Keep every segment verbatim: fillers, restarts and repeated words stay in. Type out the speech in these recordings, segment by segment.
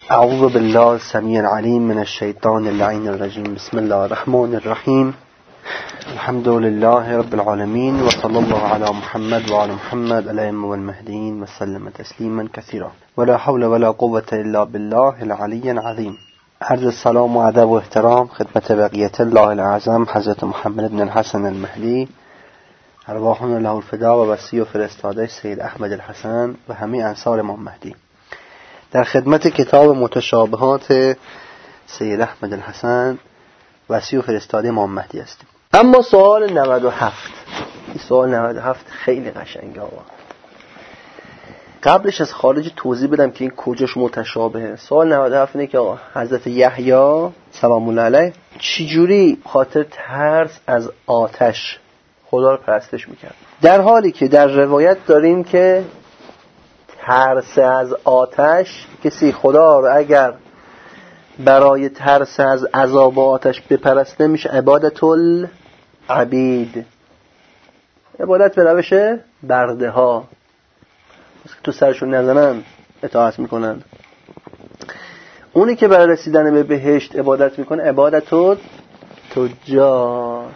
اعوذ بالله السمیع العلیم من الشیطان اللعین الرجیم. بسم الله الرحمن الرحیم. الحمد لله رب العالمین و صلی الله علی محمد و علی محمد الائمه والمهدیین و سلم تسلیما کثیرا ولا حول ولا قوة الا بالله العلی العظیم. عرض سلام و ادب و احترام خدمت بقیت الله الاعظم حضرت محمد بن الحسن المهدی ارواحنا له الفدا و وصی و فرستاده سید احمد الحسن و همه انصار امام مهدی. در خدمت کتاب متشابهات سید احمد الحسن وصی و فرستاده امام مهدی هستیم. اما سوال نود و هفت، این سوال نود و هفت خیلی قشنگه آقا. قبلش از خارج توضیح بدم که این کجاش متشابهه. سوال نود و هفت اینه که آقا حضرت یحیی سلام الله علیه چجوری خاطر ترس از آتش خدا رو پرستش میکرد، در حالی که در روایت داریم که ترس از آتش، کسی خدا رو اگر برای ترس از عذاب آتش بپرسته میشه عبادت العبید، عبادت به روش برده ها تو سرشون نزنن اطاعت میکنن. اونی که برای رسیدن به بهشت عبادت میکنه عبادت تجار،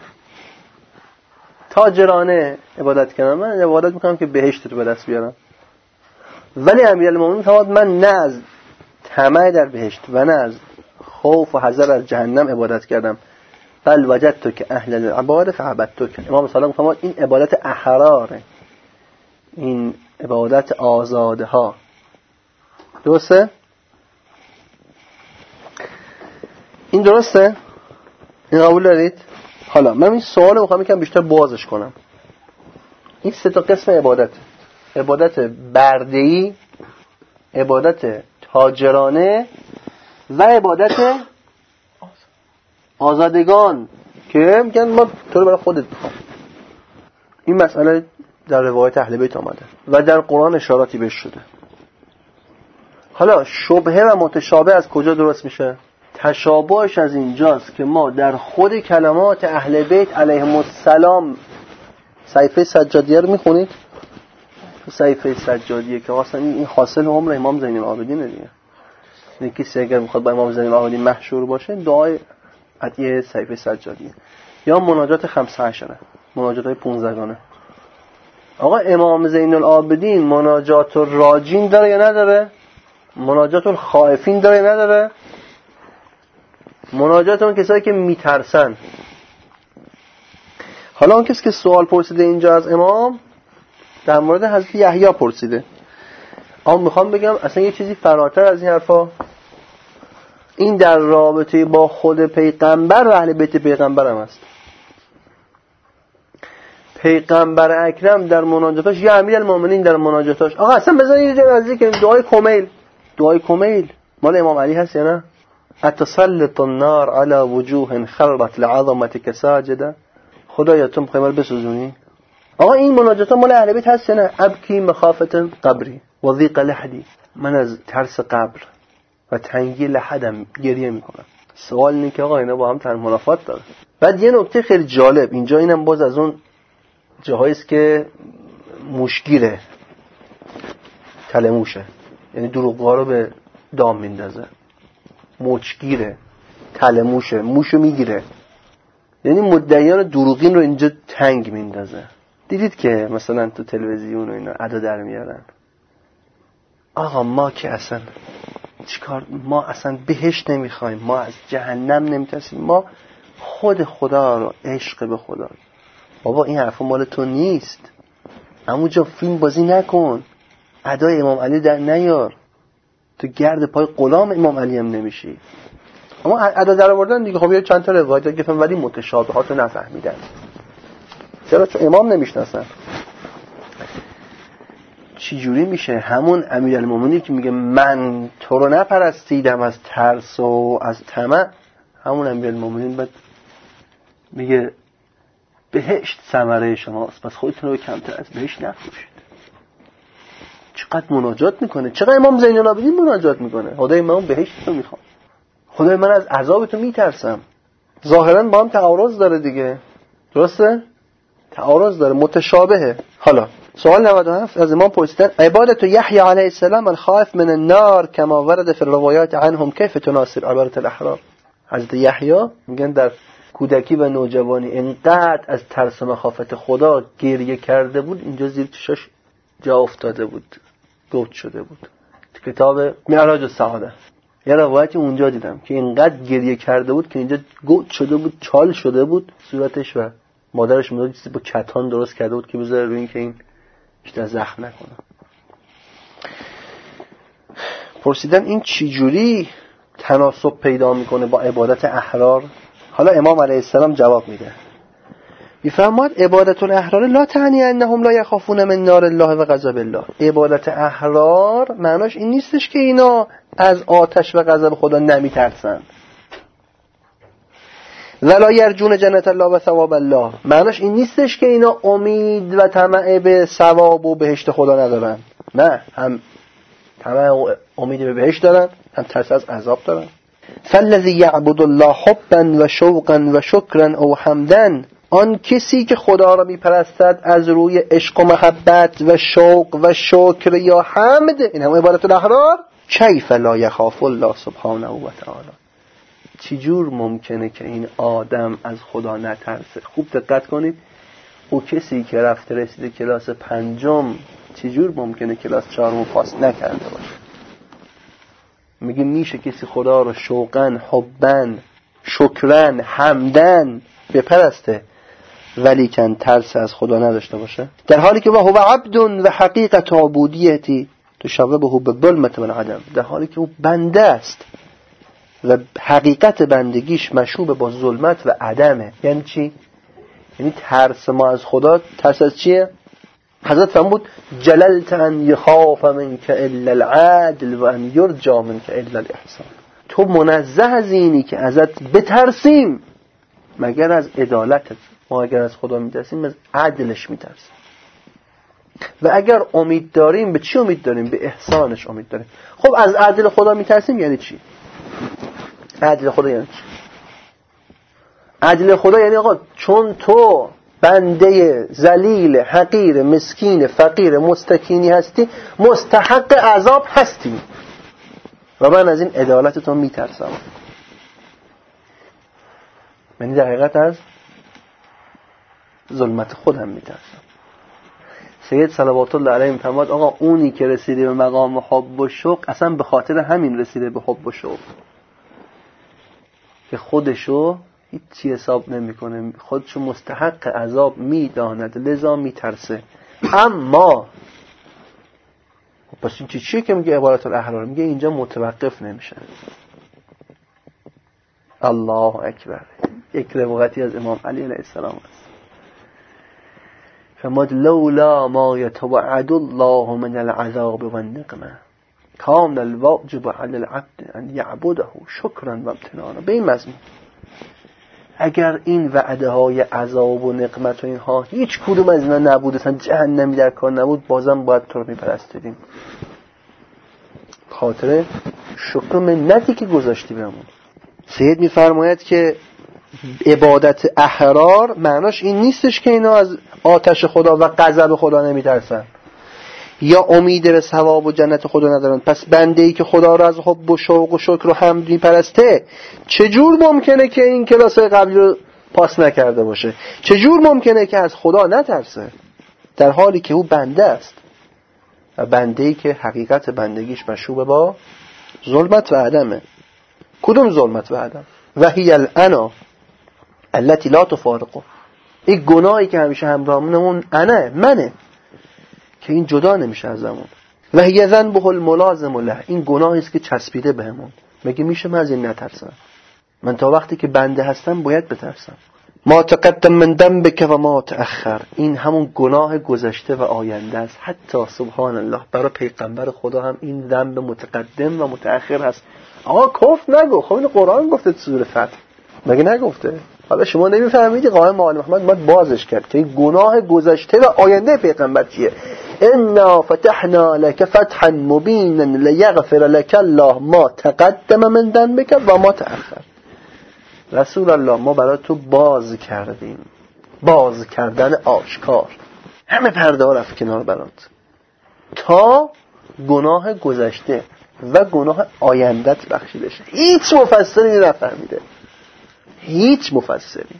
تاجرانه عبادت کنم. من عبادت میکنم که بهشت رو به دست بیارم، ولی امیرالمومنین فرمود من نه از طمع در بهشت و نه از خوف و حذر از جهنم عبادت کردم، بل وجدت که اهل العباده فعبدتک. امام صادق فرمود این عبادت احراره، این عبادت آزاده ها. درسته؟ این درسته؟ این قبول دارید؟ حالا من این سوال رو میخوام یکم بیشتر بازش کنم. این سه تا قسم عبادت: عبادت برده‌ای، عبادت تاجرانه و عبادت آزادگان که میگن ما تو رو برای خودت میخوام. این مسئله در روایت اهل بیت آمده و در قرآن اشاراتی بهش شده. حالا شبهه و متشابه از کجا درست میشه؟ تشابهش از اینجاست که ما در خود کلمات اهل بیت علیهم السلام، صحیفه سجادیه رو میخونید؟ صحیفه سجادیه که اصلا این حاصل عمر امام زین العابدین دیگه. یعنی کسی اگر میخواد با امام زین العابدین محشور باشه دعای ادعیه صحیفه سجادیه یا مناجات خمسه عشره، مناجات های پونزدگانه. آقا امام زین العابدین مناجات الراجین داره یا نداره؟ مناجات الخائفین داره یا نداره؟ مناجات اون کسایی که میترسن. حالا اون کسی که سوال پرسیده اینجا از امام در مورد حضرت یحیی پرسیده، اما میخوام بگم اصلا یه چیزی فراتر از این حرفا. این در رابطه با خود پیغمبر و اهل بیت پیغمبر هم هست. پیغمبر اکرم در مناجاتاش یا امیرالمومنین در مناجاتاش، آقا اصلا بذارید یه نزدیک که دعای کمیل، دعای کمیل مال امام علی هست یا نه؟ اتسلط النار على وجوه خربت لعظمتك ساجده. خدایا تو میخوای ما رو بسوزونی؟ آقا این مناجات مال اهل بیت هست نه؟ ابکی مخافت قبری و ضیق لحدی، من از ترس قبر و تنگی لحدم گریه میکنم. سوال اینه که آقا اینا با هم منافات داره. بعد یه نکته خیلی جالب اینجا، اینم باز از اون جاهایی است که موشگیره، تلموشه، یعنی دروغ‌ها رو به دام میندازه. موچگیره، تلموشه، موشو میگیره، یعنی مدعیان دروغین رو اینجا تنگ میندازه. دیدید که مثلا تو تلویزیون و اینا ادا در میارن، آقا ما که اصلا چیکار، ما اصلا بهشت نمیخوایم، ما از جهنم نمیترسیم، ما خود خدا رو، عشق به خدا. بابا این حرفا مال تو نیست. همونجا فیلم بازی نکن، ادای امام علی در نیار، تو گرد پای غلام امام علی هم نمیشی. اما ادا در آوردن دیگه. خب یه چند تا روایت گفتم ولی متشابهات رو نفهمیدن. چرا؟ چون امام نمیشناسن. چی جوری میشه همون امیرالمومنین که میگه من تو رو نپرستیدم از ترس و از طمع، همون امیرالمومنین بعد میگه بهشت ثمره شماست، پس خودتون رو کمتر از بهشت نفروشید. چقدر مناجات میکنه، چقدر امام زین العابدین مناجات میکنه. خدای من بهشت رو میخوام، خدای من از عذاب تو میترسم. ظاهرا با هم تعارض داره دیگه، درسته؟ تعارض داره، متشابهه. حالا سوال نود و هفت از امام پرسیدن عبادت یحیی علیه السلام الخائف من النار کما ورد فی الروایات عنهم کیف تناصر عبارت الاحرار. حضرت یحیی میگن در کودکی و نوجوانی انقدر از ترس و مخافت خدا گریه کرده بود اینجا زیر چشاش جا افتاده بود، گفت شده بود. تو کتاب معراج السعاده یه روایتی اونجا دیدم که اینقدر گریه کرده بود که اینجا گوت شده بود، چال شده بود صورتش و مادرش میاد چیزی با کتان درست کرده بود که بذاره روی این که این بیشتر زخم نکنه. پرسیدن این چی جوری تناسب پیدا میکنه با عبادت احرار؟ حالا امام علیه السلام جواب میده، میفرماد عبادت الاحرار لا تعنی انهم لا یخافون من نار الله و غضب الله. عبادت احرار معناش این نیستش که اینا از آتش و غضب خدا نمیترسن. ولا یرجون جنت الله و ثواب الله معناش این نیستش که اینا امید و طمع به ثواب و بهشت خدا ندارن. نه، هم طمع و امید به بهشت دارن، هم ترس از عذاب دارن. فالذی یعبد الله حبا و شوقا و شکرا او حمدا، آن کسی که خدا را میپرستد از روی عشق و محبت و شوق و شکر یا حمد، این هم عبادت الاحرار. کیف لا یخاف الله سبحانه و تعالی، چجور ممکنه که این آدم از خدا نترسه؟ خوب دقت کنید، او کسی که رفته رسیده کلاس پنجم چجور ممکنه کلاس چهارم پاس نکرده باشه؟ میگه میشه کسی خدا رو شوقن، حبن، شکرن، حمدن بپرسته ولی کن ترس از خدا نداشته باشه؟ در حالی که هو عبد و حقیقت عبودیتی تشوبه به ظلمت من عدم، در حالی که او بنده است و حقیقت بندگیش مشوب با ظلمت و عدمه. یعنی چی؟ یعنی ترس ما از خدا ترس از چیه؟ حضرت فرمود جللت ان یخاف منک الا العدل و ان یرجى منک الا الاحسان. تو منزه از اینی که ازت بترسیم مگر از عدالتت. ما اگر از خدا میترسیم از عدلش میترسیم و اگر امید داریم به چی امید داریم؟ به احسانش امید داریم. خب از عدل خدا میترسیم یعنی چی؟ عدل خدا یعنی چی؟ عدل خدا یعنی آقا چون تو بنده ذلیل، حقیر، مسکین، فقیر، مستکینی هستی، مستحق عذاب هستی و من از این عدالتتون میترسم. یعنی در حقیقت از ظلمت خودم میترسم. سید صلوات الله علیه میفرماد آقا اونی که رسیده به مقام حب و شوق اصلا به خاطر همین رسیده به حب و شوق که خودشو هیچی حساب نمیکنه، خودشو مستحق عذاب میداند لذا میترسه. اما پس این چی چیه که میگه عبارت الاحرار؟ میگه اینجا متوقف نمیشه. الله اکبر. یک روایتی از امام علی علیه السلام است فرمود لولا ما یتوعد الله من العذاب و النقمه کان الواجب علی العبد ان یعبده شکرا و امتنانا. به این مضمون اگر این وعده های عذاب و نقمت و اینها هیچ کدوم از اینا نبود، اصلا جهنمی در کار نبود، بازم باید تو رو میپرستیدیم خاطر شکر منتی که گذاشتی بهمون. سید میفرماید که عبادت احرار معناش این نیستش که اینا از آتش خدا و غضب خدا نمیترسن یا امید به ثواب و جنت خدا ندارن. پس بنده‌ای که خدا را از حب و شوق و شکر و حمد میپرسته چجور ممکنه که این کلاس‌های قبلی رو پاس نکرده باشه؟ چجور ممکنه که از خدا نترسه در حالی که او بنده است و بنده‌ای که حقیقت بندگیش مشوب با ظلمت و عدمه؟ کدوم ظلمت و عدم؟ و هی الانا التي لا تفارقه، این گناهی که همیشه همراهمونه اون انا منه که این جدا نمیشه از همون. و هی ذنبه الملازم له، این گناهی است که چسبیده بهمون. مگه میشه من از این نترسم؟ من تا وقتی که بنده هستم باید بترسم. ما تقدم من ذنبک و ما تأخر، این همون گناه گذشته و آینده است. حتی سبحان الله برای پیغمبر خدا هم این ذنب متقدم و متأخر هست. آقا کفر نگو، خب این قرآن گفته تو سوره فتح، مگه نگفته؟ حالا شما نمیفهمیدی قائم معلم محمد باید بازش کرد که گناه گذشته و آینده پیغمبر چیه. انا فتحنا لك فتحا مبینا لیغفر لك الله ما تقدم من ذنبك و ما تأخر. رسول الله ما برای تو باز کردیم، باز کردن آشکار. همه پرده ها رفت کنار برات تا گناه گذشته و گناه آیندت بخشیده شد. هیچ مفسری نفهمیده، هیچ مفسری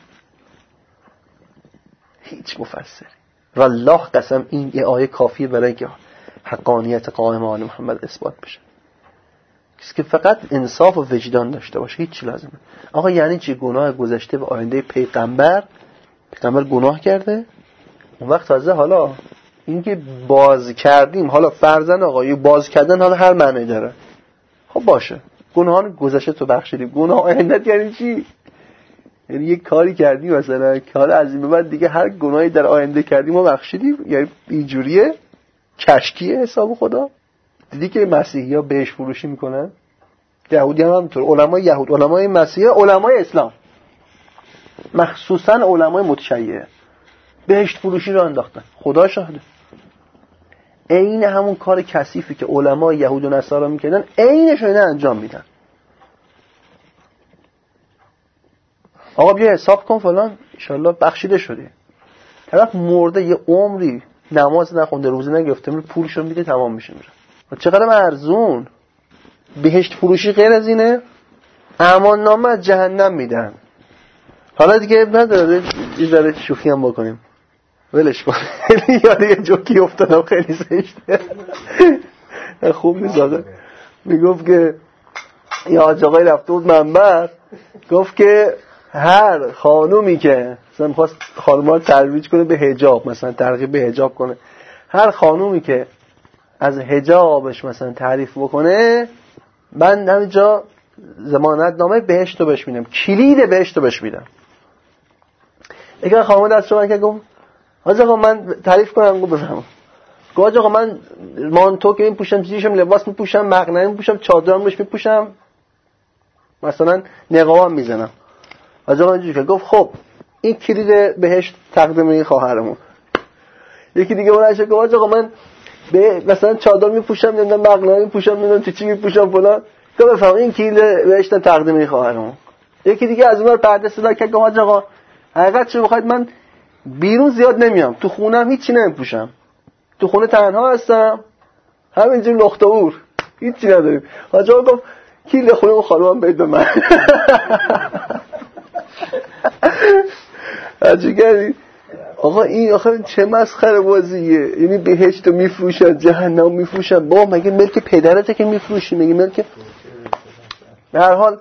هیچ مفسری والله قسم این یه آیه کافیه برای که حقانیت قائم آل محمد اثبات بشه. کسی که فقط انصاف و وجدان داشته باشه هیچ لازمه. آقا یعنی چی گناه گذشته و آینده پیغمبر پیغمبر گناه کرده؟ اون وقت تازه حالا این که باز کردیم، حالا فرضاً آقا یه باز کردن حالا هر معنی داره. خب باشه گناهان گذشته تو بخشیدیم، گناه آینده یعنی چی؟ یعنی یک کاری کردیم مثلا که حالا از این به بعد دیگه هر گناهی در آینده کردیم و بخشیدیم، یعنی اینجوریه کشکیه حساب خدا. دیدی که مسیحی‌ها بهش فروشی میکنن، یهودی هم همینطور، علمای یهود، علمای مسیحی، علمای اسلام، مخصوصا علمای متشیعه بهشت فروشی رو انداختن. خدا شاهده عین همون کار کثیفی که علمای یهود و نصارا میکردن عینش رو اینا انجام میدن. آقا بیا حساب کن فلان ان شاءالله بخشیده شدی. طرف مرده یه عمری نماز نخونده، روزه نگرفته، میره پولشو میده تمام میشه میره. چقدر ارزون. بهشت فروشی غیر از اینه؟ امان نامه از جهنم میدن. حالا دیگه نداره یه ذره شوخی هم بکنیم، ولش کن. یاد یه جوکی افتادم خیلی زشته، خوب نیست. میگفت که یه حاج آقای رفته بود منبر، گفت که هر خانومی که مثلا می‌خواست خانوما رو ترویج کنه به حجاب، مثلا ترغیب به حجاب کنه، هر خانومی که از حجابش مثلا تعریف بکنه من همینجا ضمانت نامه بهشت رو بهش میدم، کلید بهشت رو بهش میدم. اگر خانم دست رو که گفت حاج آقا من تعریف کنم، گفت بفرمایید. گفت آقا من مانتو که میپوشم، چیزیشم لباس میپوشم، مقنعه میپوشم، چادرام روش میپوشم، مثلا نقابم میزنم. حاج آقا اینجوری گفت خب این کلید بهشت تقدیم این خواهرمون. یکی دیگه اون عاشق گفت آقا من به مثلا چادر میپوشم، نمیدونم مقنعه میپوشم، نمیدونم چی چی میپوشم فلان، تو بفهم این کلید بهشت تقدیم این خواهرمون. یکی دیگه از اونور پرده صدا کرد گفت حاج آقا حقیقت چه بخواید من بیرون زیاد نمیام، تو خونم هیچی نمیپوشم، تو خونه تنها هستم، همینجور لخت و اور هیچی نداریم. حاج آقا گفت کلید خونه اون خانومم بده به من. عجیبه. آقا این آخه چه مسخره بازیه؟ یعنی بهشت رو میفروشن، جهنم میفروشن. بابا مگه ملک پدرته که میفروشی؟ مگه ملک؟ به هر حال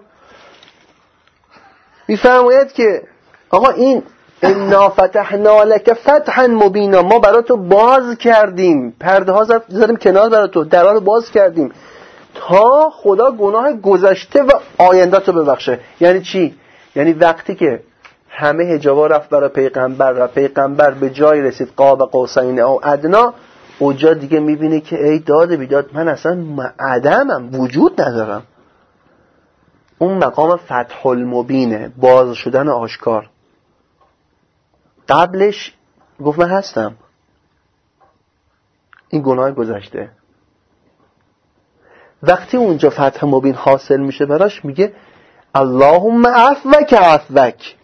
میفرماید که آقا این انا فتحنا لک فتحا مبینا، ما براتو باز کردیم، پرده ها زدیم کنار براتو، درها رو باز کردیم تا خدا گناه گذشته و آینده‌تو ببخشه. یعنی چی؟ یعنی وقتی که همه حجابا رفت برای پیغمبر و پیغمبر به جای رسید قاب قوسین او ادنا، اونجا دیگه میبینه که ای داد بیداد من اصلا عدمم، وجود ندارم. اون مقام فتح المبینه، باز شدن آشکار. قبلش گفت من هستم، این گناه گذشته. وقتی اونجا فتح مبین حاصل میشه براش میگه اللهم عفوک عفوک.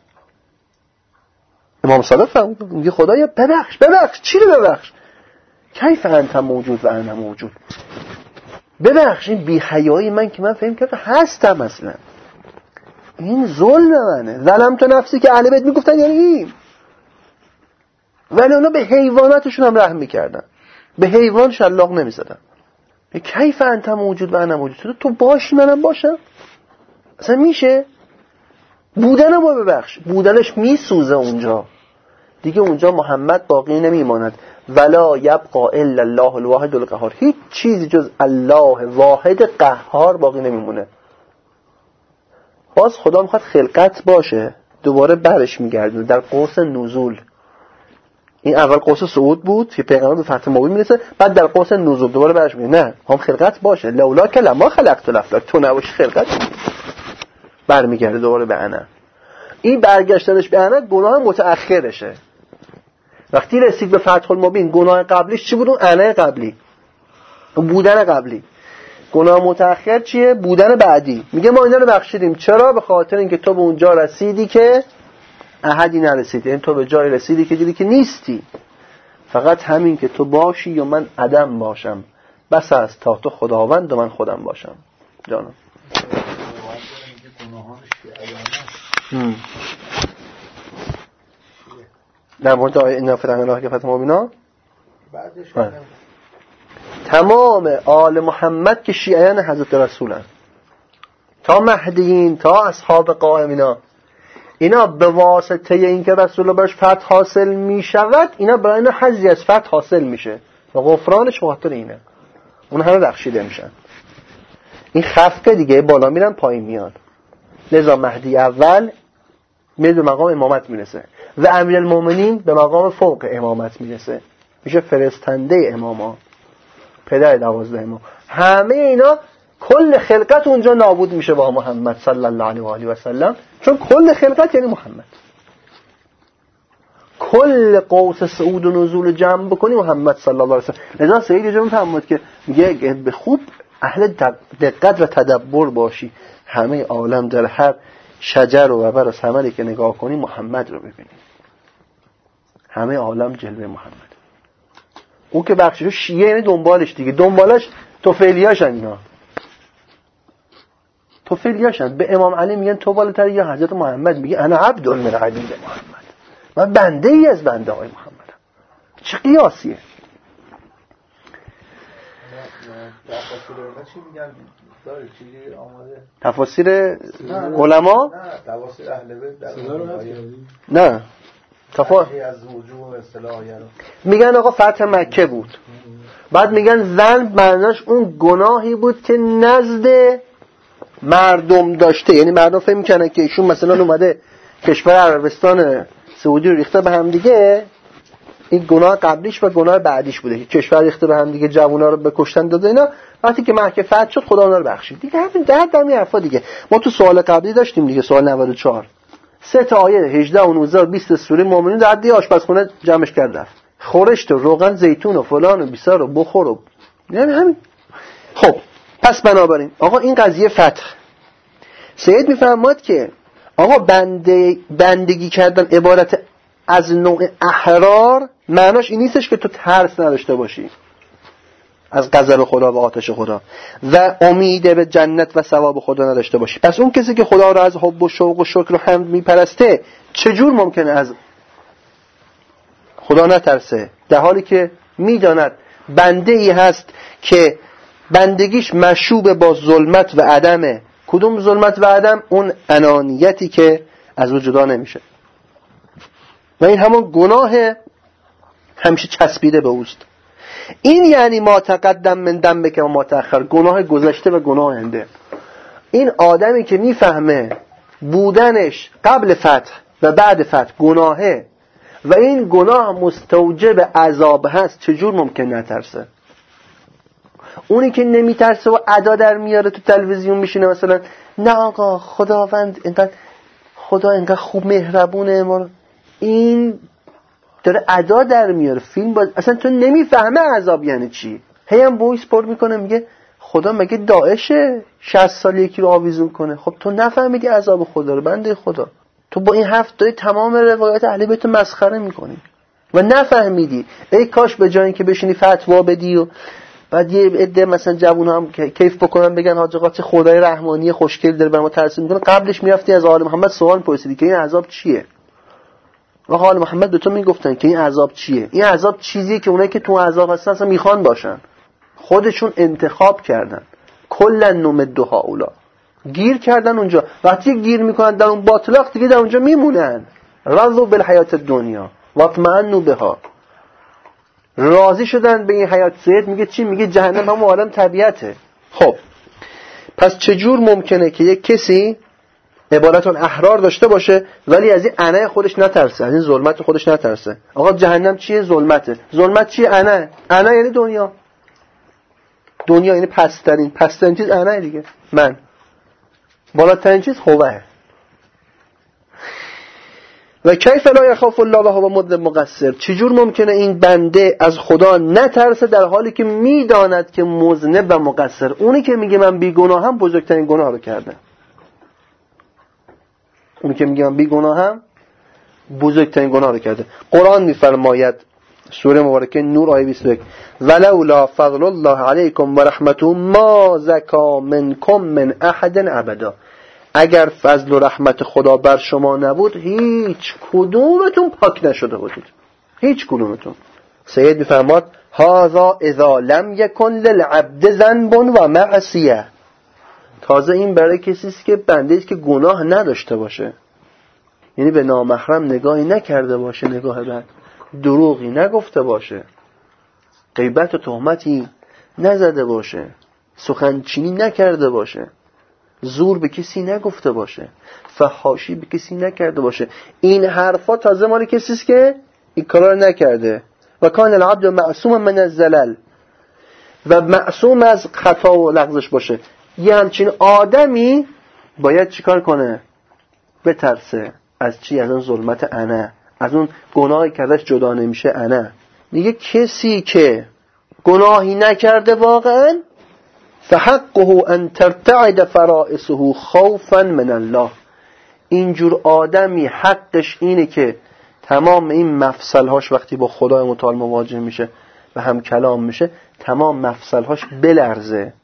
امام صادق فرمود میگه خدایا ببخش ببخش. چی رو ببخش؟ کیف انت موجود و انا موجود. ببخش این بی حیایی من که من فهم کردم هستم، اصلا این ظلم منه. ظلمت نفسی که اهل بیت میگفتن یعنی این، ولی اونا به حیواناتشون هم رحم میکردن، به حیوان شلاق نمیزدن. کیف انت موجود و انا موجود. تو باش منم باشم؟ اصلا میشه؟ بودنم رو ببخش. بودنش میسوزه اونجا دیگه، اونجا محمد باقی نمیماند. ولا یبقى الا الله الواحد القهار. هیچ چیزی جز الله واحد قهار باقی نمیمونه. باز خدا میخواد خلقت باشه، دوباره برش میگردونه در قوس نزول. این اول قوس صعود بود که پیغمبر به فتح مبین میرسه، بعد در قوس نزول دوباره برش میگه نه هم خلقت باشه. لولا که لما خلقت الافلاک، تو نباشی خلقت برمیگرده دوباره به انا. این برگشتنش به انا گناه متأخرشه. وقتی رسید به فتح المبین گناه قبلیش چی بود؟ اون انا قبلی، بودن قبلی. گناه متأخر چیه؟ بودن بعدی. میگه ما اینا رو بخشیدیم. چرا؟ به خاطر اینکه تو به اونجا رسیدی که احدی نرسید. این تو به جای رسیدی که دیدی که نیستی. فقط همین که تو باشی یا من عدم باشم بس است تا تو خداوند و من خودم باشم. جانم در مورد آیه اینا فتح الله که فتح مبینا بعدش تمام آل محمد که شیعیان حضرت رسولن، تا مهدیین تا اصحاب قائمینا، اینا به واسطه این که رسول الله برش فتح حاصل می شود، اینا برای اینا حظی از فتح حاصل میشه و غفرانش خاطر اینه، اون همه بخشیده میشن. این خفقه دیگه بالا میرن پایین میان. لذا مهدی اول میاد به مقام امامت میرسه و امیرالمومنین به مقام فوق امامت میرسه، میشه فرستنده اماما، پدر دوازده امام. همه اینا کل خلقت اونجا نابود میشه با محمد صلی الله علیه و آله و سلم، چون کل خلقت یعنی محمد. کل قوس صعود و نزول جمع بکنی محمد صلی الله علیه و سلم. لذا سید جمع فرمود که میگه به خوب اهل دقت و تدبر باشی، همه عالم در هر شجر و وبر و ثمری که نگاه کنی محمد رو ببینی، همه عالم جلوه محمد. اون که بخشش شیعه یعنی دنبالش دیگه، دنبالش توفیلیاشن، اینا توفیلیاشن. به امام علی میگن تو بالاتر یا حضرت محمد میگه انا عبد من عبید محمد، من بنده ای از بنده های محمدم. چه قیاسیه؟ تفاسیر علما؟ نه تفاسیر اهل بیت نه تفا... میگن آقا فتح مکه بود، بعد میگن ذنب معناش اون گناهی بود که نزد مردم داشته، یعنی مردم فهم میکنن که ایشون مثلا اومده کشور عربستان سعودی رو ریخته به هم دیگه، این گناه قبلیش و گناه بعدیش بوده که کشور ریخته به هم دیگه، جوونا رو بکشتن داده اینا. وقتی که مکه فتح شد خدا اونا رو بخشید دیگه. همین در همین حرفا دیگه. ما تو سوال قبلی داشتیم دیگه، سوال نود و چهار، سه تا آیه هجده و نوزده و بیست سوره مومنون در حد آشپزخونه جمعش کرد رفت. خورشت و روغن زیتون و فلان و بیسار و بخور و یعنی همین. خب پس بنابراین آقا این قضیه فتح، سید میفرماد که آقا بنده بندگی کردن عبارت از نوع احرار معناش این نیستش که تو ترس نداشته باشی از غضب خدا و آتش خدا و امید به جنت و ثواب خدا نداشته باشی. پس اون کسی که خدا را از حب و شوق و شکر و حمد میپرسته چجور ممکنه از خدا نترسه، در حالی که میداند بنده ای هست که بندگیش مشوب با ظلمت و عدمه. کدوم ظلمت و عدم؟ اون انانیتی که از وجود جدا نمیشه و این همون گناه همیشه چسبیده به اوست. این یعنی ما تقدم من ذنبک و ما تأخر، گناه گذشته و گناه آینده. این آدمی که میفهمه بودنش قبل فتح و بعد فتح گناهه و این گناه مستوجب عذاب هست، چجور ممکن نترسه؟ اونی که نمیترسه و ادا در میاره تو تلویزیون میشینه مثلا نه آقا خداوند اینقدر خدا اینقدر خوب مهربونه، ما این داره ادا در میاره فیلم باز، اصلا تو نمیفهمه عذاب یعنی چی. هی هم بویس پر میکنه میگه خدا مگه داعشه شصت سال یکی رو آویزون کنه؟ خب تو نفهمیدی عذاب خدا رو بنده خدا، تو با این حرف داری تمام روایت اهل بیت مسخره میکنی و نفهمیدی. ای کاش به جای اینکه بشینی فتوا بدی و بعد یه عده مثلا جوونا هم کیف بکنن بگن حاج آقا چه خدای رحمانی خوشگل داره برام ترسیم میکنه، قبلش میرفتی از آل محمد سوال پرسیدی که این عذاب چیه؟ و آل محمد به تو میگفتن که این عذاب چیه؟ این عذاب چیزیه که اونایی که تو عذاب هستن اصلا میخوان باشن، خودشون انتخاب کردن. کلا نمدها اولا گیر کردن اونجا، وقتی گیر میکنن در اون باطلاق دیگه در اونجا میمونن. رضوا بالحیات الدنیا واطمئنوا بها، راضی شدن به این حیات. سید میگه چی؟ میگه جهنم هم عالم طبیعته. خب پس چجور ممکنه که یک کسی عبارتون احرار داشته باشه ولی از این انه خودش نترسه، از این ظلمت خودش نترسه؟ آقا جهنم چیه؟ ظلمته. ظلمت چیه؟ انه. انه یعنی دنیا. دنیا یعنی پسترین پسترین چیز انه دیگه، من. بالاترین چیز خوبه. و کیف لا یخاف الله و هو مذنب مقصر، چجور ممکنه این بنده از خدا نترسه در حالی که میداند که مذنب و مقصر؟ اونی که میگه من بیگناهم بزرگترین گناه رو کرده. اونی که میگه من بیگناهم بزرگترین گناه رو کرده. قرآن میفرماید سوره مبارکه نور آیه بیست و یک ولولا فضل الله علیکم و رحمته ما زکا منکم من احد ابدا. اگر فضل و رحمت خدا بر شما نبود هیچ کدومتون پاک نشده بودید، هیچ کدومتون. سید میفرماد هذا اذا لم یکن للعبد ذنب و معصیه. تازه این برای کسی است که بنده است که گناه نداشته باشه، یعنی به نامحرم نگاهی نکرده باشه، نگاه بد، دروغی نگفته باشه، غیبت و تهمتی نزده باشه، سخنچینی نکرده باشه، زور به کسی نگفته باشه، فحاشی به کسی نکرده باشه. این حرفا تازه مال کسی است که این کارا نکرده. و کان العبد معصوما من الزلل، و معصوم از خطا و لغزش باشه. یه همچین آدمی باید چیکار کنه؟ بترسه از چی؟ از اون ظلمت انا، از اون گناهی که ازش جدا نمیشه انا. میگه کسی که گناهی نکرده واقعا فحقه ان ترتعد فرائسه خوفا من الله. اینجور آدمی حقش اینه که تمام این مفصلهاش وقتی با خدای متعال مواجه میشه و هم کلام میشه تمام مفصلهاش بلرزه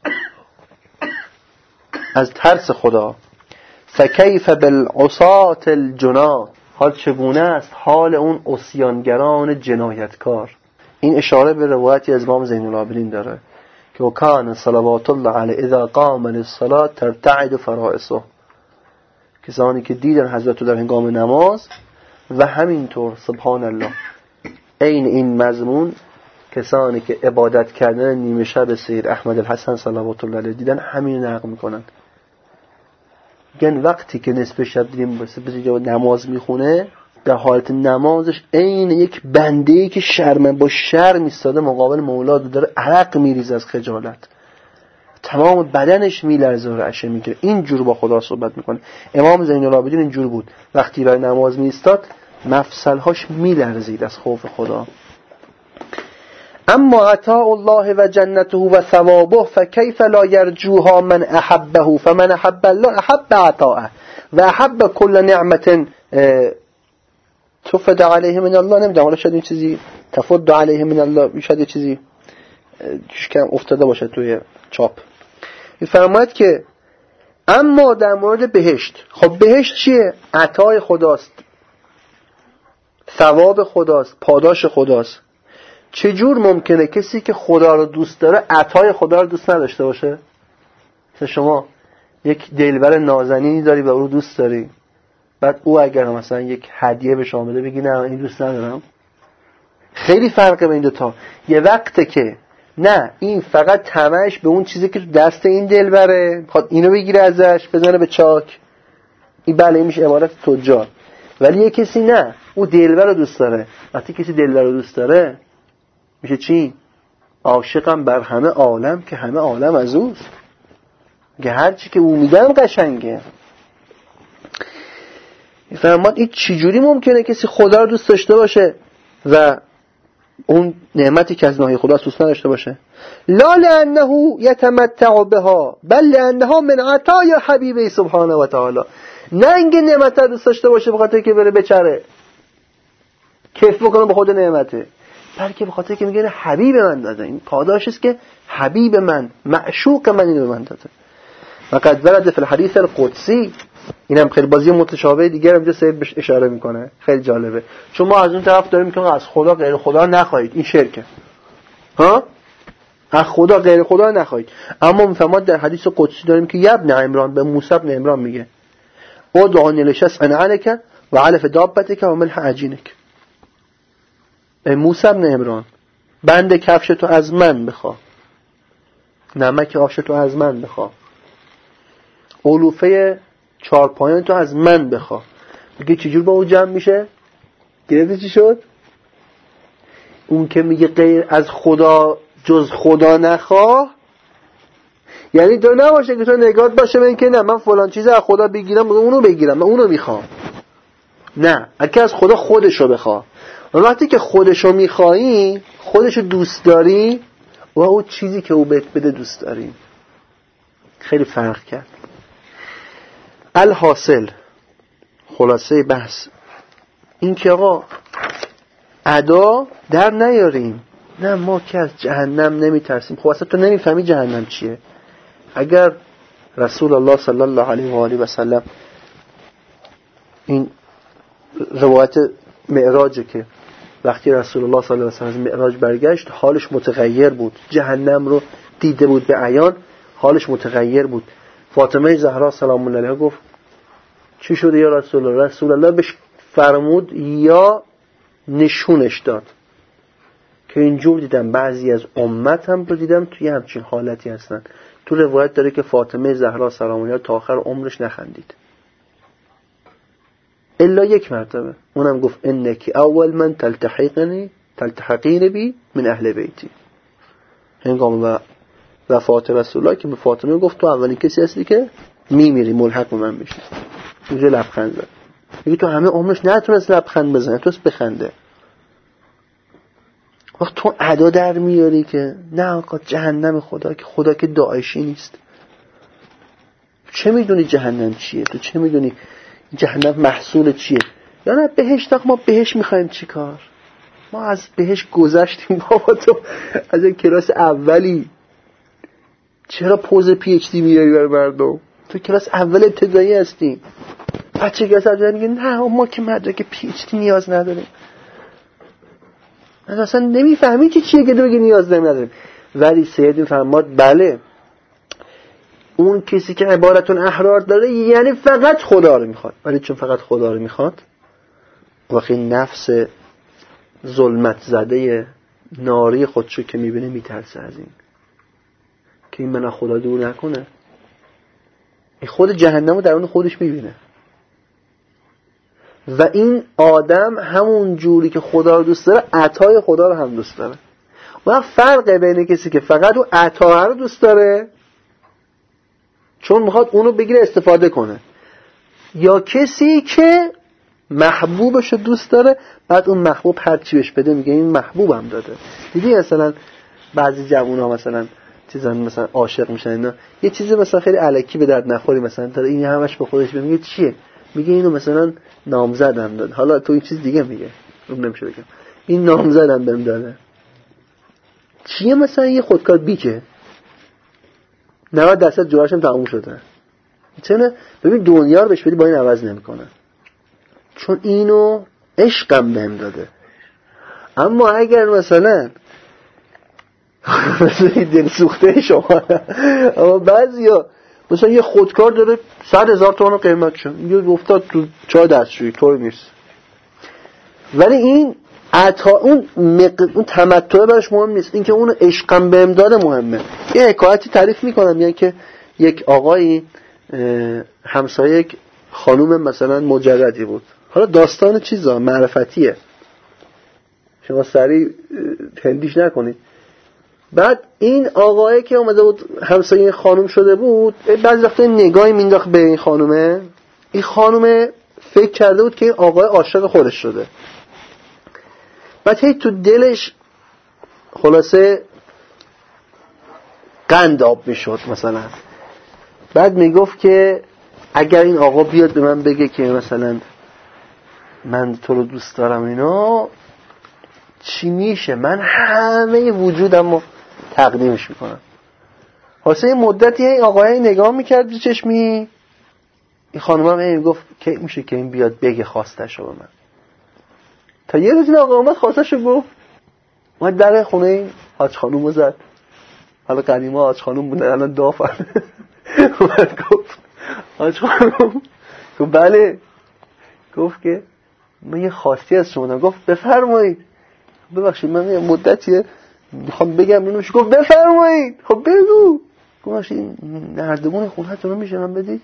از ترس خدا. فکیف بالعصاة الجنا، حال چگونه است حال اون عصیانگران جنایتکار. این اشاره به روایتی از امام زین العابدین داره که وکان صلوات الله علیه اذا قام للصلاة ترتعد فرائسه. کسانی که دیدن حضرت در هنگام نماز و همینطور سبحان الله این این مضمون کسانی که عبادت کردن نیمه شب سید احمد الحسن صلوات الله علیه دیدن همین نقل میکنن. گن وقتی که نصف شب دیدیم بسید نماز میخونه در حالت نمازش این یک بنده‌ای که شرم با شرم ایستاده مقابل مولا داره عرق میریزه از خجالت، تمام بدنش میلرزه و رعشه میگیره. اینجور با خدا صحبت میکنه. امام زین العابدین اینجور بود، وقتی برای نماز میایستاد مفصلهاش میلرزید از خوف خدا. اما عطاء الله و جنته و ثوابه فکیف لا یرجوها من احبه فمن احب الله احب عطاءه و احب کل نعمت تفد علیه من الله. نمیدونم حالا شاید این چیزی تفد علیه من الله شاید چیزی کم افتاده باشه توی چاپ. میفرماید که اما در مورد بهشت، خب بهشت چیه؟ عطای خداست، ثواب خداست، پاداش خداست. چجور ممکنه کسی که خدا رو دوست داره عطای خدا رو دوست نداشته باشه؟ مثلا شما یک دلبر نازنینی داری و او رو دوست داری، بعد او اگر مثلا یک هدیه به شما بده بگی نه این دوست ندارم. خیلی فرقه بین دو تا. یه وقته که نه این فقط طمعش به اون چیزی که دست این دلبره، میخواد اینو بگیره ازش بزنه به چاک، این بله این میشه عبارت تجار. ولی یه کسی نه او دلبر رو دوست داره. وقتی کسی دلبر رو دوست داره میشه چی؟ عاشقم بر همه عالم که همه عالم از اوست، که هر چی که او میدن قشنگه. میفرماد این چجوری ممکنه کسی خدا رو دوست داشته باشه و اون نعمتی که از ناحیه خدا دوست نداشته باشه؟ لا لانه یتمتع بها بل لانها من عطای حبیبه سبحانه و تعالی. نه اینکه نعمت رو دوست داشته باشه به خاطر که بره بچره کیف بکنه به خود نعمته، بلکه به خاطر که میگه حبیب من داده، این پاداشی است که حبیب من معشوق من اینو به من داده. وقد ورد فی الحدیث القدسی، اینم خیلی بازی متشابه دیگه اینجا سید بهش اشاره میکنه، خیلی جالبه. چون ما از اون طرف داریم که از خدا غیر خدا نخواهید، این شرکه ها، از خدا غیر خدا نخواهید. اما میفهمد در حدیث قدسی داریم که ابن عمران به موسی ابن عمران میگه ادعونی لشس ان علک و علف دابتک و ملح عجینک. ای موسی ابن عمران بند کفش تو از من بخوا، نمک آش تو از من بخوا، علوفه چهار پایان تو از من بخوا. میگه چجور با اون جمع میشه؟ گرفتی چی شد؟ اون که میگه غیر از خدا جز خدا نخواه، یعنی تو نباشه که تو نگات باشه به این که نه من فلان چیز از خدا بگیرم اونو بگیرم، من اونو میخوام. نه، اگه از خدا خودشو بخوا. و وقتی که خودشو میخوایی، خودشو دوست داری و اون چیزی که او بهت بده دوست داری. خیلی فرق کرد. الحاصل خلاصه بحث این که آقا ادا در نیاریم. نه ما که از جهنم نمیترسیم. خب اصلا تو نمیفهمی جهنم چیه. اگر رسول الله صلی الله علیه و آله و سلم این روایت معراجه که وقتی رسول الله صلی الله علیه و سلم از معراج برگشت حالش متغیر بود، جهنم رو دیده بود به عیان، حالش متغیر بود. فاطمه زهرا سلام الله علیها گفت چی شده یا رسول الله؟ رسول الله بهش فرمود یا نشونش داد که اینجور دیدم بعضی از امت هم رو دیدم توی همچین حالتی هستن. تو روایت داره که فاطمه زهرا سلام الله علیها تا آخر عمرش نخندید الا یک مرتبه، اونم گفت انکی اول من تلتحقنی تلتحقین بی من اهل بیتی. هنگام و وفات رسول الله که به فاطمه گفت تو اولین کسی هستی که میمیری ملحق به من میشی. اینجا لبخند زد. میگه تو همه عمرش نتونست لبخند بزنه، توست بخنده. وقت تو ادا در میاری که نه آقا جهنم خدا که خدا که داعشی نیست. چه میدونی جهنم چیه؟ تو چه میدونی جهنم محصول چیه؟ یا نه بهشت، ما بهشت میخوایم چی کار؟ ما از بهشت گذشتیم بابا. تو از این کلاس اولی چرا پوز پی اچ دی میاری برای مردم؟ تو کلاس اول ابتدایی هستی. بچه کلاس اولی میگه نه ما که مدرک پی اچ دی نیاز نداریم. من اصلا نمیفهمی که چیه که تو بگی نیاز نداریم. ولی سید فرماد بله اون کسی که عبارتون احرار داره یعنی فقط خدا رو میخواد. ولی چون فقط خدا رو میخواد وقتی نفس ظلمت زده ناری خودشو که میبینه میترسه از این که این منو خدا دور نکنه. این خود جهنم رو در اون خودش میبینه و این آدم همون جوری که خدا رو دوست داره عطای خدا رو هم دوست داره. و فرقه بین کسی که فقط اون عطا رو دوست داره چون میخواد اونو بگیره استفاده کنه یا کسی که محبوبش رو دوست داره بعد اون محبوب هر چی بهش بده میگه این محبوبم داده. دیدی مثلا بعضی جوونا مثلا چیزا مثلا عاشق میشن اینا یه چیزی مثلا خیلی الکی به درد نخوری مثلا داره این همش به خودش میگه چیه؟ میگه اینو مثلا نامزدم داد. حالا تو این چیز دیگه میگه اون نمیشه بگم این نامزدم بهم داده. چیه مثلا یه خودکار بیکه نود درصد جوهرش هم تموم شده. چونه؟ ببین دنیا رو بهش بدی با این عوض نمیکنه چون اینو عشقم بهم داده. اما اگر مثلا دل سوخته شما اما بعضیا مثلا یه خودکار داره صد هزار تومان قیمتشه میگه افتاد تو چای دستشویی طور نیست. ولی این عطا اون مق... اون تمتع برش مهم نیست. این که اون عشقم بهم داده مهمه. یه حکایتی تعریف میکنم یعنی که یک آقایی همسایه یک خانوم مثلا مجردی بود. حالا داستان چیزا معرفتیه شما سریع هندیش نکنید. بعد این آقایی که اومده بود همسایه خانم شده بود بعضی وقتا نگاهی مینداخت به این خانومه. این خانومه فکر کرده بود که این آقای عاشق خودش شده. بعد هی تو دلش خلاصه قند آب میشد مثلا. بعد میگفت که اگر این آقا بیاد به من بگه که مثلا من تو رو دوست دارم اینا چی میشه؟ من همه وجودم رو تقدیمش میکنم. واسه مدتی این آقای نگاه میکرد به چشمی. این خانم هم این گفت که میشه که این بیاد بگه خواستش رو به من. تا یه روز این آقا اومد خواستش رو گفت. اومد در خونه این حاج خانوم رو زد. حالا قدیما حاج خانوم بودن الان دافن. اومد گفت حاج خانوم گفت بله. گفت که من یه خواستی از شما دارم. گفت بفرمایید. ببخشید من یه مدتیه میخوام بگم اینو. گفت بفرمایید. خب بگو. گفت این نردبون خونه‌تون رو میشه من بدید؟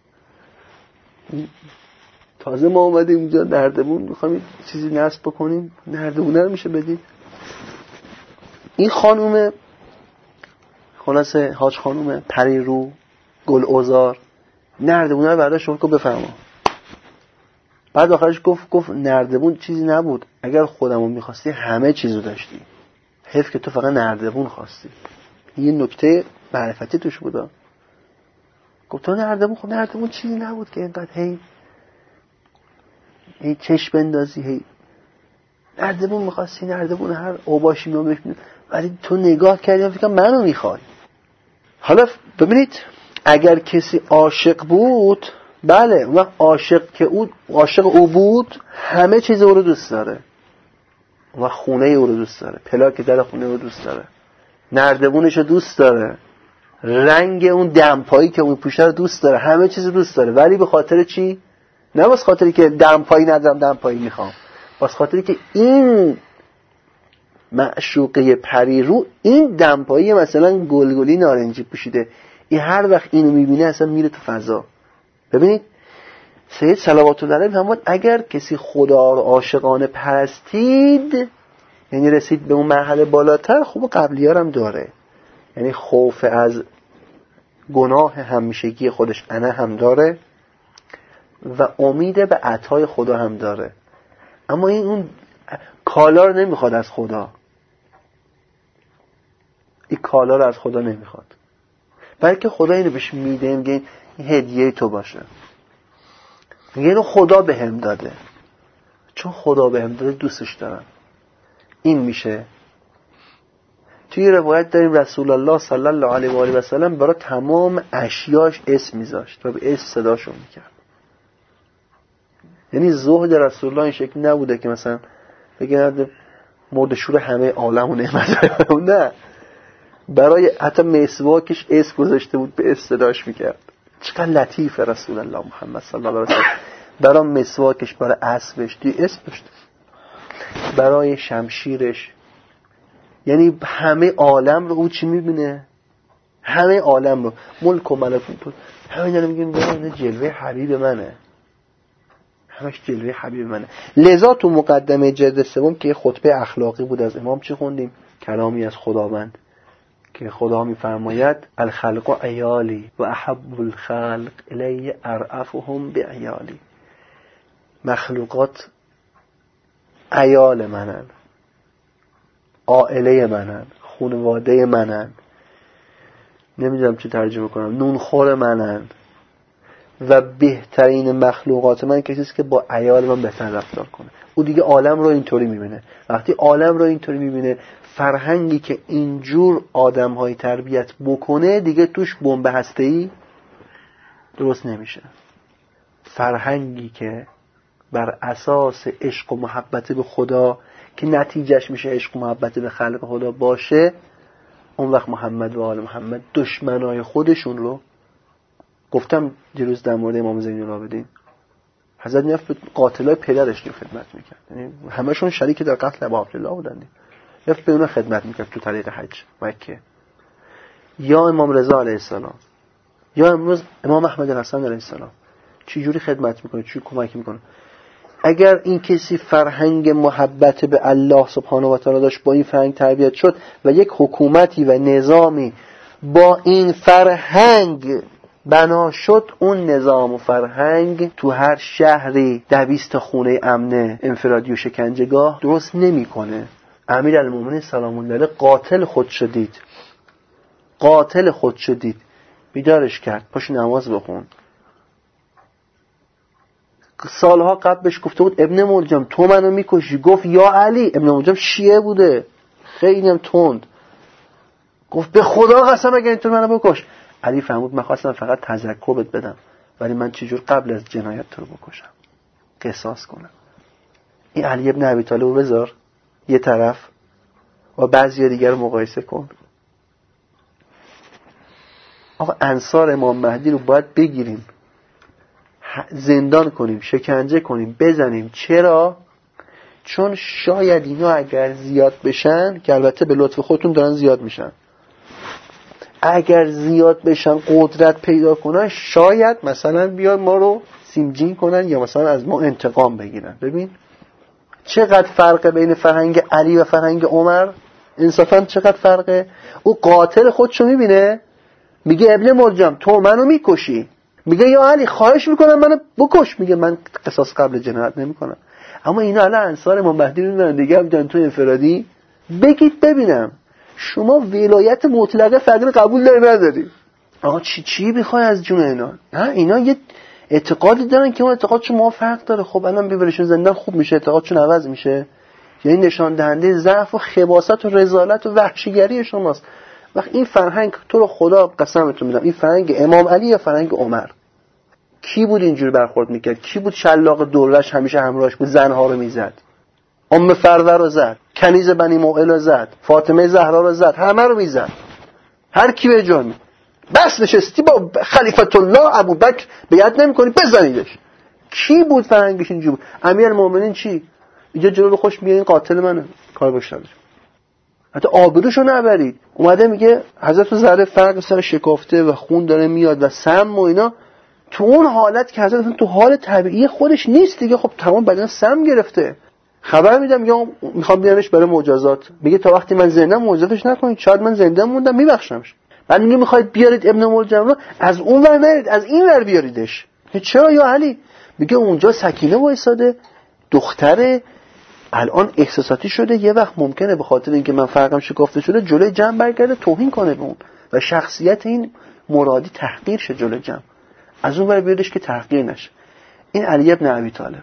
تازه ما اومدیم اینجا نردبون میخوام چیزی نصب بکنیم نردبونه رو میشه بدید؟ این خانومه خلاصه حاج خانومه پری رو گل اوزار نردبونه رو برداشت شد گفت بفرما. بعد آخرش گفت گفت نردبون چیزی نبود. اگر خودمو میخواستی همه چیزو داشتی. حیف که تو فقط نردبون خواستی. یه نکته معرفتی توش بودا. گفت تو نردبون خب نردبون چیزی نبود که اینقدر هی هی چش بندازی هی نردبون می‌خواستی، نردبون هر اوباشی میام ببین، ولی تو نگاه کردی فکر منو می‌خوای. حالا ببینید اگر کسی عاشق بود، بله اون عاشق که او عاشق او بود همه چیز او رو دوست داره. اون خونه او رو دوست داره، پلاک در خونه او رو دوست داره، نردبونش رو دوست داره، رنگ اون دمپایی که اون پوشه رو دوست داره، همه چیز رو دوست داره. ولی به خاطر چی؟ نه واسه خاطری که دمپایی ندارم دمپایی میخوام، واسه خاطری که این معشوقه پری رو این دمپایی مثلا گلگلی نارنجی پوشیده، این هر وقت اینو میبینه اصلا میره تو فضا. ببینید سید صلوات الله علیه فرمود اگر کسی خدا رو عاشقانه پرستید، یعنی رسید به اون مرحله بالاتر، خوب قبلی‌ها هم داره، یعنی خوف از گناه همیشگی خودش انا هم داره و امید به عطای خدا هم داره. اما این اون کالا رو نمیخواد از خدا، این کالا رو از خدا نمیخواد، بلکه خدا اینو بهش میده، میگه این هدیه تو باشه، میگه اینو خدا بهم داده، چون خدا بهم داده دوستش دارم. این میشه. توی روایت داریم رسول الله صلی الله علیه و آله و سلم برای تمام اشیاش اسم میذاشت و به اسم صداشون میکرد. یعنی زهد رسول الله این شکل نبوده که مثلا بگن مرد شور همه عالم و نعمت، نه، برای حتی مسواکش اسم گذاشته بود، به اسم صداش میکرد. چقدر لطیف رسول الله محمد صلی الله علیه و سلم. برای مسواکش، برای اسبش توی اسم داشته، برای شمشیرش، یعنی همه عالم رو او چی میبینه؟ همه عالم رو، ملک و ملکوت، همه اینا رو میگن ببین جلوه حبیب منه، همش جلوه حبیب منه. لذا تو مقدمه جلد سوم که خطبه اخلاقی بود از امام چی خوندیم؟ کلامی از خداوند که خدا میفرماید الخلق عیالی و احب الخلق الی ارأفهم بعیالی. مخلوقات عیال منن، عائله منن، خانواده منن، نمیدونم چه ترجمه کنم، نونخور منن و بهترین مخلوقات من کسی است که با عیال من بهتر رفتار کنه. او دیگه عالم رو اینطوری میبینه. وقتی عالم رو اینطوری میبینه، فرهنگی که اینجور آدم‌های تربیت بکنه دیگه توش بمب هسته‌ای درست نمیشه. فرهنگی که بر اساس عشق و محبت به خدا که نتیجهش میشه عشق و محبت به خلق خدا باشه، اون وقت محمد و آل محمد دشمنای خودشون رو، گفتم دیروز در مورد امام زین العابدین، حضرت میرفت قاتلای پدرش رو خدمت میکرد، یعنی همشون شریک در قتل ابو عبدالله بودن، میرفت به اونا خدمت میکرد تو طریق حج مکه. یا امام رضا علیه السلام، یا امروز امام احمد حسن علیه السلام، چی جوری خدمت میکنه، چی کمک میکنه. اگر این کسی فرهنگ محبت به الله سبحانه و تعالی داشت، با این فرهنگ تربیت شد و یک حکومتی و نظامی با این فرهنگ بنا شد، اون نظام و فرهنگ تو هر شهری دویست خونه امنه انفرادی و شکنجهگاه درست نمیکنه. امیرالمومنین سلام الله علیه قاتل خود شدید، قاتل خود شدید، بیدارش کرد، پاش نماز بخون. سالها قبل بهش گفته بود ابن ملجم تو منو میکشی، گفت یا علی. ابن ملجم شیعه بوده، خیلی هم تند، گفت به خدا قسم اگر اینطور منو بکش. علی فرمود من خواستم فقط تذکر بهت بدم، ولی من چجور قبل از جنایت تو رو بکشم، قصاص کنم. این علی ابن ابی طالب رو بذار یه طرف و بعضی دیگر رو مقایسه کن. آقا انصار امام مهدی رو باید بگیریم، زندان کنیم، شکنجه کنیم، بزنیم. چرا؟ چون شاید اینا اگر زیاد بشن، که البته به لطف خودتون دارن زیاد میشن، اگر زیاد بشن قدرت پیدا کنن، شاید مثلا بیان ما رو سیمجین کنن یا مثلا از ما انتقام بگیرن. ببین چقدر فرقه بین فرهنگ علی و فرهنگ عمر، انصافا چقدر فرقه. او قاتل خودشو میبینه میگه ابن ملجم تو منو میکشی، میگه یا علی خواهش میکنم منو بکش، میگه من قصاص قبل جنایت نمیکنم. اما اینا الان انصار امام مهدی رو میدونن دیگه، میگن تو انفرادی بگید ببینم شما ولایت مطلقه فقیر قبول داری نداری؟ آقا چی چی میخوای از جون اینا؟ نه اینا یه اعتقادی دارن که اون اعتقادشون ما فرق داره. خب الان ببرشون زندان خوب میشه، اعتقادشون عوض میشه؟ یعنی نشان دهنده ضعف و خباثت و رذالت و وحشیگری شماست. وقت این فرهنگ تو رو خدا قسمتون میدم، این فرهنگ امام علی یا فرهنگ عمر؟ کی بود اینجوری برخورد میکرد؟ کی بود شلاق دورش همیشه همراهش بود زنها رو میزد؟ ام فرور رو زد، کنیز بنی موئل رو زد، فاطمه زهرا رو زد، همه رو میزد. هر کی به جا می بس نشستی با خلیفت الله ابوبکر بیعت نمیکنی بزنیدش. کی بود فرهنگش اینجوری بود؟ امیرالمومنین چی؟ اینجا جلو خوش میگه این قاتل منه، کار باش نداره. حتی آبروشو نبرید. اومده میگه حضرت زهره فرق سر شکافته و خون داره میاد و سم و اینا، تو اون حالت که حضرت تو حال طبیعی خودش نیست دیگه، خب تمام بدن سم گرفته. خبر میدم یا میخوام بیارمش برای معجزات، میگه تا وقتی من زنده معجزاتش نکنید، شاید من زنده موندم میبخشمش. بعد میگه میخواید بیارید ابن ملجم رو از اون ور نرید، از این ور بیاریدش. چرا یا علی؟ میگه اونجا سکینه وایساده، دختره الان احساساتی شده، یه وقت ممکنه به خاطر اینکه من فرقم شکافته شده جلوی جمع برگرده توهین کنه به اون و شخصیت این مرادی تحقیر شه جلوی جمع. از اون ور بیاریدش که تحقیر نشه. این علی ابن ابی طالب.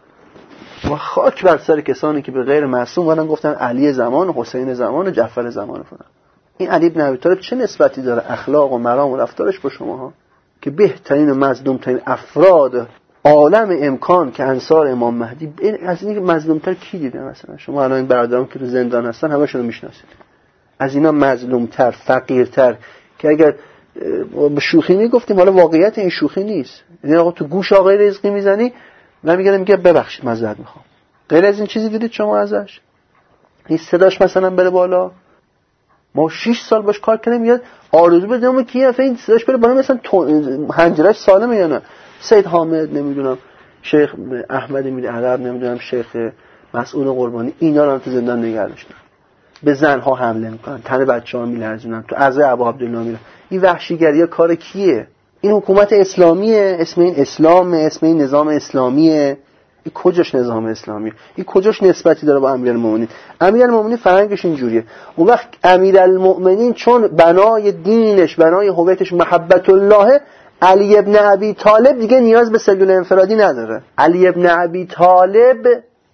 و خاک بر سر کسانی که به غیر معصوم وارن گفتن علی زمان، حسین زمان و جعفر زمان فلان. این علی ابن ابی طالب چه نسبتی داره اخلاق و مرام و رفتارش با شماها که بهترین و مظلومترین افراد عالم امکان که انصار امام مهدی، از این مظلومتر کی دیده؟ مثلا شما الان این برادران که تو زندان هستن همشون رو میشناسید. از اینا مظلومتر، فقیرتر که اگر به شوخی میگفتیم، حالا واقعیت این شوخی نیست. یعنی آقا تو گوش آقای رزقی میزنی و میگه میگه ببخشید معذرت میخوام. غیر از این چیزی دیدید شما ازش؟ این صداش مثلا بره بالا. ما شش سال باش کار کردیم، میاد آرزو بدیم که یه این صداش بره بالا، مثلا حنجره‌اش سالمه یا نه. سید حامد نمیدونم، شیخ احمد میر عرب نمیدونم، شیخ مسعود قربانی، اینا رو تو زندان نگه داشتن. به زنها حمله میکنن، تن بچه‌ها میلرزونن، تو عزای ابو عبدالله میرن. این وحشیگری کار کیه؟ این حکومت اسلامیه، اسم این اسلام، اسم این نظام اسلامیه. این کجاش نظام اسلامیه؟ این کجاش نسبتی داره با امیرالمومنین؟ امیرالمومنین فرهنگش اینجوریه. اون وقت امیرالمومنین چون بنای دینش، بنای هویتش محبت الله، علی ابن ابی طالب دیگه نیاز به سلول انفرادی نداره. علی ابن ابی طالب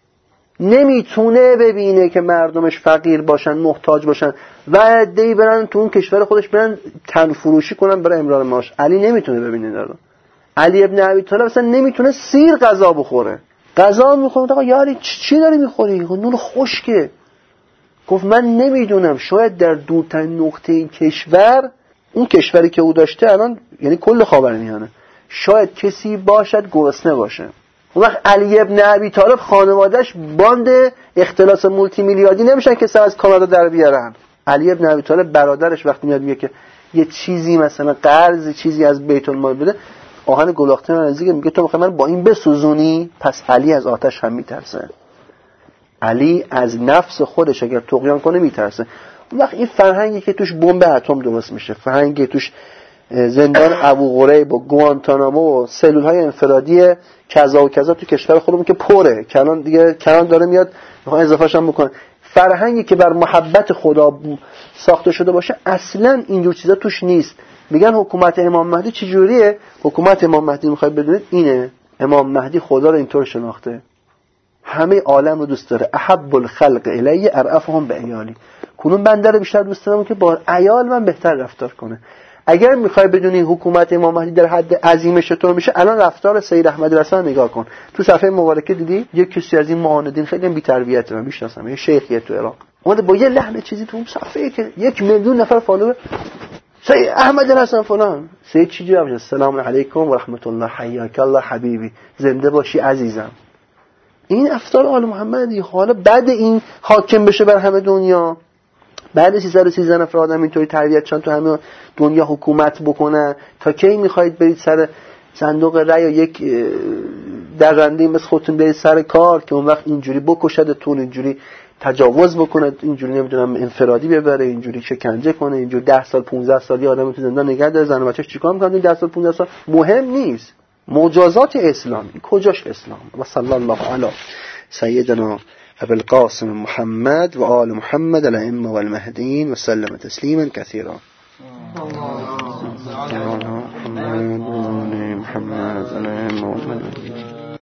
نمیتونه ببینه که مردمش فقیر باشن، محتاج باشن و عده‌ای برن تو اون کشور خودش برن تن فروشی کنن برای امرار معاش. علی نمیتونه ببینه اینا رو. علی ابن ابی طالب اصلا نمیتونه سیر غذا بخوره. غذا میخوره، آقا یاری چی داری میخوری؟ نون خشکه. گفت من نمیدونم، شاید در دورترین نقطه این کشور، اون کشوری که او داشته الان یعنی کل خاورمیانه، شاید کسی باشد گرسنه باشه. اون وقت علی ابن ابی طالب خانواده‌اش باند اختلاس مولتی میلیاردی نمیشن که سر از کانادا در بیارن. علی ابن ابی طالب برادرش وقتی میاد میگه که یه چیزی مثلا قرض چیزی از بیت المال بده، آهن گلاخته من نزدیک میگه تو میخوای من با این بسوزونی؟ پس علی از آتش هم میترسه. علی از نفس خودش اگر طغیان کنه میترسه. اون وقت این فرهنگی که توش بمب اتم درست میشه، فرهنگی توش زندان ابو غریب و گوانتانامو و سلول‌های انفرادی کذا و کذا تو کشور خودمون که پره، کلان دیگه کلان داره میاد میخوام اضافه‌اش هم بکنه. فرهنگی که بر محبت خدا ساخته شده باشه اصلا اینجور چیزا توش نیست. میگن حکومت امام مهدی چجوریه؟ حکومت امام مهدی میخواید بدونید اینه. امام مهدی خدا رو اینطور شناخته، همه عالم رو دوست داره. احب الخلق الی ارأفهم بعیالی. کنون بنده رو بیشتر دوست دارم که با عیال من بهتر رفتار کنه. اگر میخوای بدونی حکومت امام مهدی در حد عظیمش چطور میشه، الان رفتار سید احمد رضا نگاه کن. تو صفحه مبارکه دیدی یک کسی از این معاندین خیلی بی تربیته، من میشناسم، یه شیخیه تو عراق، اومده با یه لحن چیزی تو اون صفحه که یک میلیون نفر فالوور سید احمد رضا فلان، سید چی جواب میده؟ سلام علیکم و رحمت الله، حیاک الله حبیبی، زنده باشی عزیزم. این افطار آل محمدی. حالا بعد این حاکم بشه بر همه دنیا، بعد سیصد و سیزده نفر آدم اینطوری تربیت شدن تو همه دنیا حکومت بکنن، تا کی میخواید برید سر صندوق رأی و یک درنده مثل خودتون برید سر کار که اون وقت اینجوری بکشدتون، اینجوری تجاوز بکنه، اینجوری نمیدونم انفرادی ببره، اینجوری شکنجه کنه، اینجوری ده سال پانزده سالی آدم تو زندان نگه داره، زن و بچه‌اش چیکار میکنن ده سال پانزده سال؟ مهم نیست. مجازات اسلام کجاش اسلام؟ و صلی الله علی سیدنا ابو القاسم محمد و آل محمد الائمه و المهدیین و سلم تسلیما كثيرا. اللهم صل على محمد و آل محمد الائمه و المهدیین.